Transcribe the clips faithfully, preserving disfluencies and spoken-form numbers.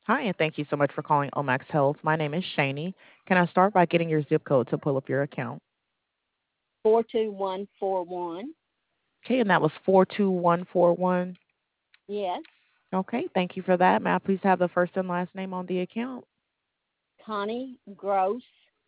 Hi, and thank you so much for calling Omax Health. My name is Shani. Can I start by getting your zip code to pull up your account? four two one four one. Okay, and that was four two one four one. Yes. Okay, thank you for that. May I please have the first and last name on the account? Connie Gross,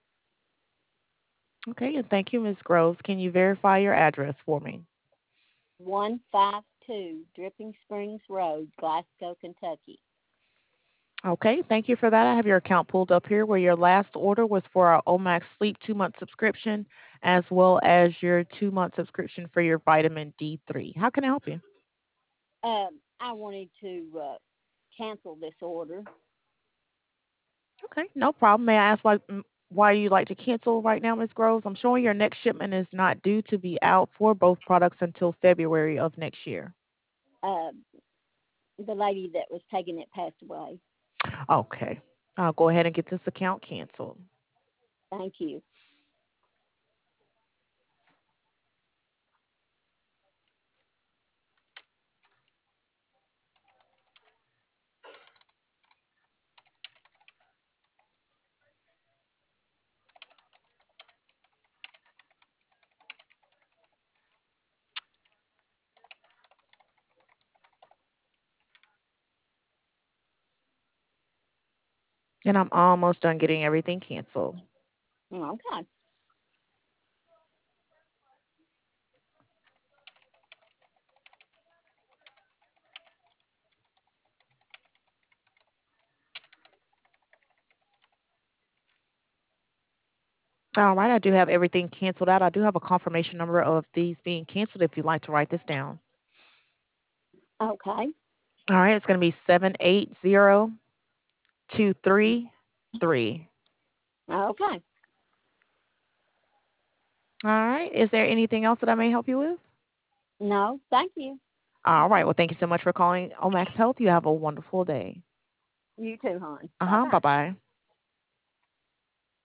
Okay, and thank you, Miz Groves. Can you verify your address for me? one five two Dripping Springs Road, Glasgow, Kentucky. Okay, thank you for that. I have your account pulled up here where your last order was for our Omax Sleep two month subscription, as well as your two month subscription for your vitamin D three. How can I help you? Um, I wanted to uh, cancel this order. Okay, no problem. May I ask why mm, why you like to cancel right now, Miz Groves? I'm showing your next shipment is not due to be out for both products until February of next year. Uh, the lady that was taking it passed away. Okay, I'll go ahead and get this account canceled. Thank you. And I'm almost done getting everything canceled. Okay. All right, I do have everything canceled out. I do have a confirmation number of these being canceled if you'd like to write this down. Okay. All right, it's going to be seven eight zero two three three. Okay. All right, is there anything else that I may help you with? No, thank you. All right, well, thank you so much for calling Omax Health. You have a wonderful day. You too, hon. Uh Bye huh, bye bye. bye.